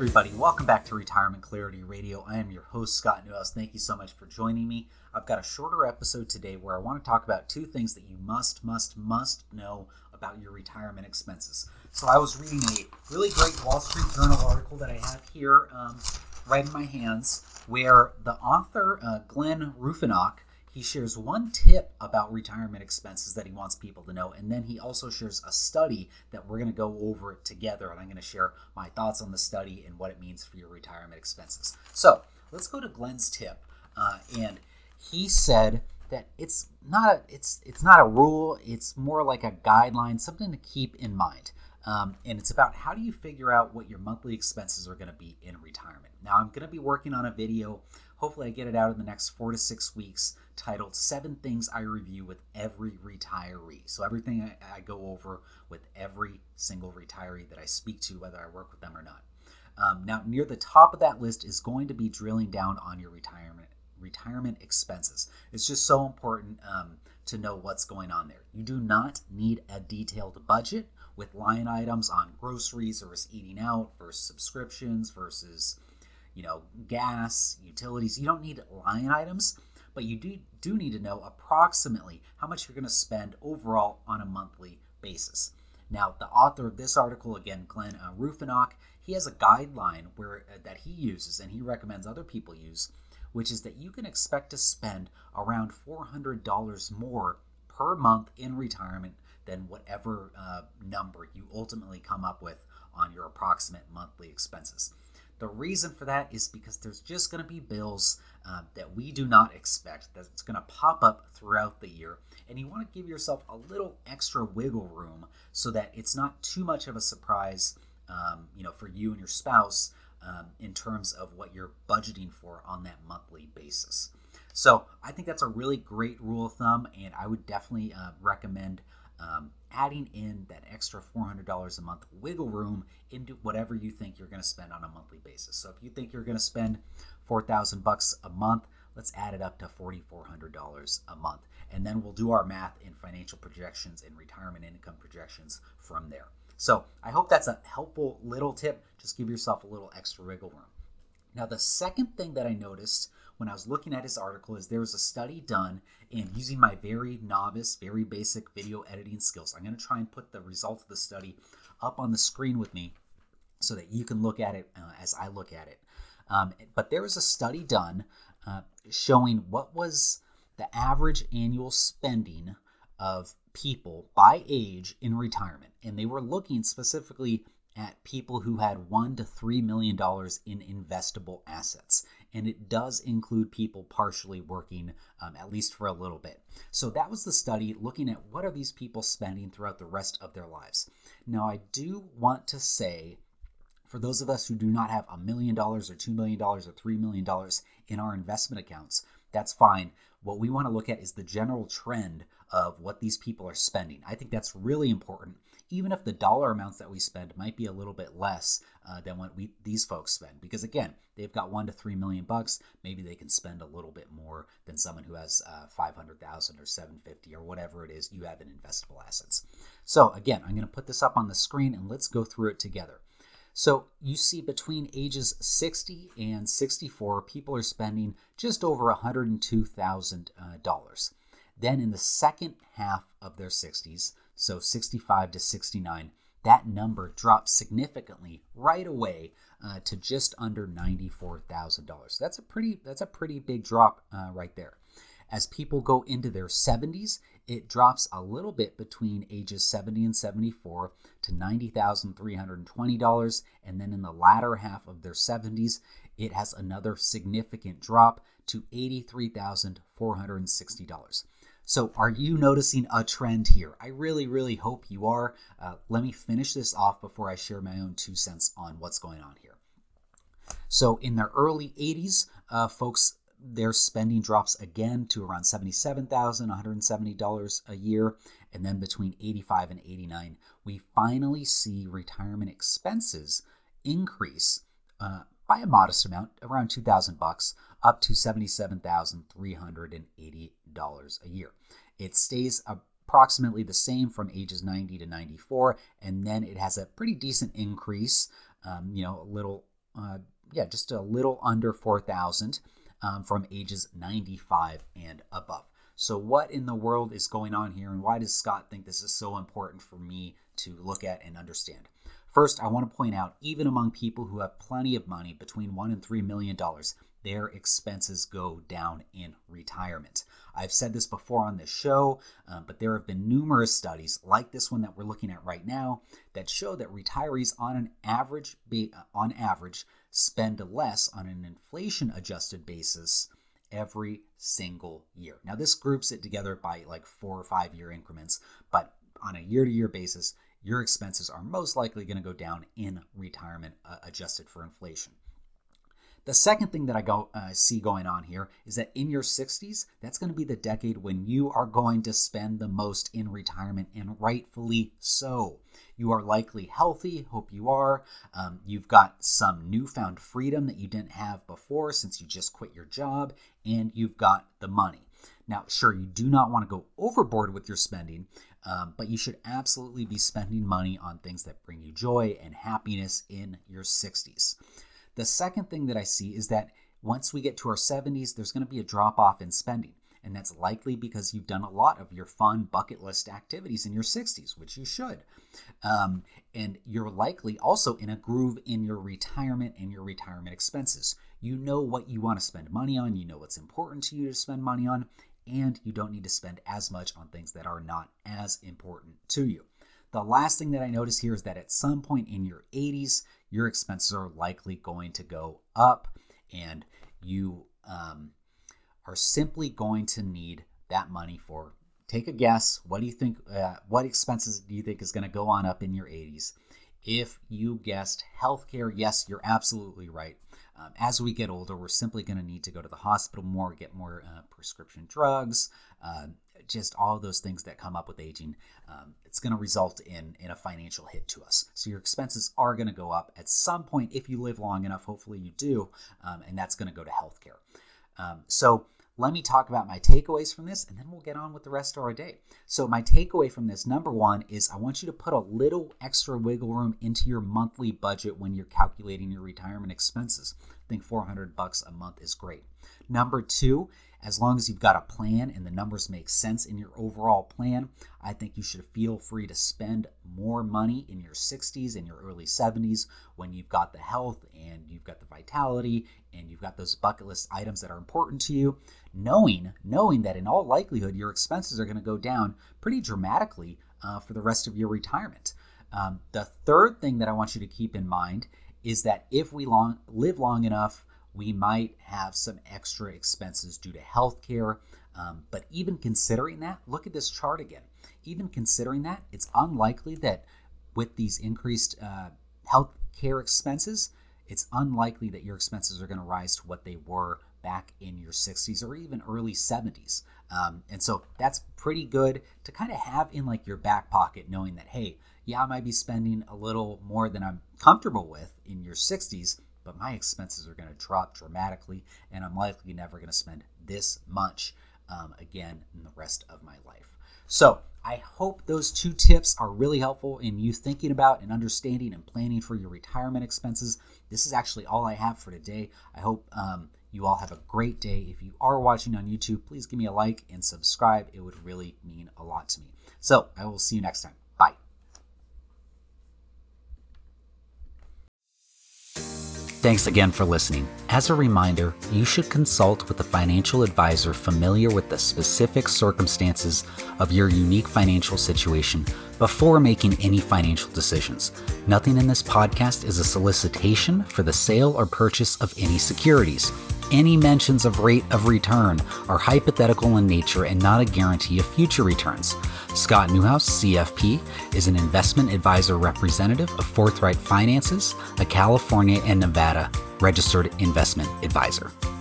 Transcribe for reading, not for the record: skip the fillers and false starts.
everybody. Welcome back to Retirement Clarity Radio. I am your host, Scott Newhouse. Thank you so much for joining me. I've got a shorter episode today where I want to talk about two things that you must know about your retirement expenses. So I was reading a really great Wall Street Journal article that I have here right in my hands, where the author, Glenn Rufinock, he shares one tip about retirement expenses that he wants people to know, and then he also shares a study that we're going to go over together, and I'm going to share my thoughts on the study and what it means for your retirement expenses. So let's go to Glenn's tip, and he said that it's not a rule, it's more like a guideline, something to keep in mind. And it's about how do you figure out what your monthly expenses are going to be in retirement. Now, I'm going to be working on a video. Hopefully I get it out in the next 4 to 6 weeks, titled 7 Things I Review with Every Retiree. So everything I go over with every single retiree that I speak to, whether I work with them or not. Now, near the top of that list is going to be drilling down on your retirement expenses. It's just so important to know what's going on there. You do not need a detailed budget with line items on groceries versus eating out versus subscriptions versus gas, utilities. You don't need line items, but you do need to know approximately how much you're going to spend overall on a monthly basis. Now, the author of this article, again, Glenn Rufinock, he has a guideline that he uses and he recommends other people use, which is that you can expect to spend around $400 more per month in retirement than whatever number you ultimately come up with on your approximate monthly expenses. The reason for that is because there's just going to be bills that we do not expect that's going to pop up throughout the year, and you want to give yourself a little extra wiggle room so that it's not too much of a surprise, for you and your spouse in terms of what you're budgeting for on that monthly basis. So I think that's a really great rule of thumb, and I would definitely recommend adding in that extra $400 a month wiggle room into whatever you think you're going to spend on a monthly basis. So if you think you're going to spend $4,000 a month, let's add it up to $4,400 a month. And then we'll do our math in financial projections and retirement income projections from there. So I hope that's a helpful little tip. Just give yourself a little extra wiggle room. Now, the second thing that I noticed when I was looking at his article is there was a study done, and using my very novice, very basic video editing skills, I'm going to try and put the results of the study up on the screen with me so that you can look at it as I look at it. But there was a study done showing what was the average annual spending of people by age in retirement. And they were looking specifically at people who had $1 to $3 million in investable assets. And it does include people partially working, at least for a little bit. So that was the study looking at what are these people spending throughout the rest of their lives. Now, I do want to say, for those of us who do not have $1 million or $2 million or $3 million in our investment accounts, that's fine. What we want to look at is the general trend of what these people are spending. I think that's really important, even if the dollar amounts that we spend might be a little bit less than what these folks spend. Because again, they've got $1 to $3 million. Maybe they can spend a little bit more than someone who has $500,000 or $750,000 or whatever it is you have in investable assets. So again, I'm going to put this up on the screen and let's go through it together. So you see between ages 60 and 64, people are spending just over $102,000. Then in the second half of their 60s, so 65 to 69, that number drops significantly right away to just under $94,000. That's a pretty big drop right there. As people go into their 70s, it drops a little bit between ages 70 and 74 to $90,320. And then in the latter half of their 70s, it has another significant drop to $83,460. So are you noticing a trend here? I really, really hope you are. Let me finish this off before I share my own 2 cents on what's going on here. So in their early 80s, folks, their spending drops again to around $77,170 a year. And then between 85 and 89, we finally see retirement expenses increase by a modest amount, around $2,000, up to $77,380 a year. It stays approximately the same from ages 90 to 94, and then it has a pretty decent increase, a little just a little under $4,000 from ages 95 and above. So what in the world is going on here, and why does Scott think this is so important for me to look at and understand? First, I want to point out, even among people who have plenty of money, between $1 and $3 million, their expenses go down in retirement. I've said this before on this show, but there have been numerous studies like this one that we're looking at right now that show that retirees on average spend less on an inflation-adjusted basis every single year. Now, this groups it together by like 4 or 5 year increments, but on a year-to-year basis, your expenses are most likely going to go down in retirement adjusted for inflation. The second thing that I see going on here is that in your 60s, that's going to be the decade when you are going to spend the most in retirement, and rightfully so. You are likely healthy, hope you are. You've got some newfound freedom that you didn't have before since you just quit your job, and you've got the money. Now, sure, you do not want to go overboard with your spending, but you should absolutely be spending money on things that bring you joy and happiness in your 60s. The second thing that I see is that once we get to our 70s, there's going to be a drop-off in spending. And that's likely because you've done a lot of your fun bucket list activities in your 60s, which you should. And you're likely also in a groove in your retirement and your retirement expenses. You know what you want to spend money on. You know what's important to you to spend money on. And you don't need to spend as much on things that are not as important to you. The last thing that I notice here is that at some point in your 80s, your expenses are likely going to go up, and you are simply going to need that money for, take a guess, what do you think, what expenses do you think is going to go on up in your 80s? If you guessed healthcare, yes, you're absolutely right. As we get older, we're simply going to need to go to the hospital more, get more prescription drugs, just all of those things that come up with aging. It's going to result in a financial hit to us. So your expenses are going to go up at some point if you live long enough. Hopefully you do, and that's going to go to healthcare. So let me talk about my takeaways from this, and then we'll get on with the rest of our day. So my takeaway from this, number one, is I want you to put a little extra wiggle room into your monthly budget when you're calculating your retirement expenses. I think $400 a month is great. Number two, as long as you've got a plan and the numbers make sense in your overall plan, I think you should feel free to spend more money in your 60s and your early 70s when you've got the health and you've got the vitality and you've got those bucket list items that are important to you, knowing that in all likelihood your expenses are going to go down pretty dramatically for the rest of your retirement. The third thing that I want you to keep in mind is that if we live long enough, we might have some extra expenses due to healthcare. But even considering that, look at this chart again. Even considering that, it's unlikely that with these increased healthcare expenses, it's unlikely that your expenses are going to rise to what they were back in your 60s or even early 70s. And so that's pretty good to kind of have in like your back pocket, knowing that, hey, yeah, I might be spending a little more than I'm comfortable with in your 60s, but my expenses are going to drop dramatically, and I'm likely never going to spend this much again in the rest of my life. So I hope those 2 tips are really helpful in you thinking about and understanding and planning for your retirement expenses. This is actually all I have for today. I hope you all have a great day. If you are watching on YouTube, please give me a like and subscribe. It would really mean a lot to me. So I will see you next time. Bye. Thanks again for listening. As a reminder, you should consult with a financial advisor familiar with the specific circumstances of your unique financial situation before making any financial decisions. Nothing in this podcast is a solicitation for the sale or purchase of any securities. Any mentions of rate of return are hypothetical in nature and not a guarantee of future returns. Scott Newhouse, CFP, is an investment advisor representative of Forthright Finances, a California and Nevada registered investment advisor.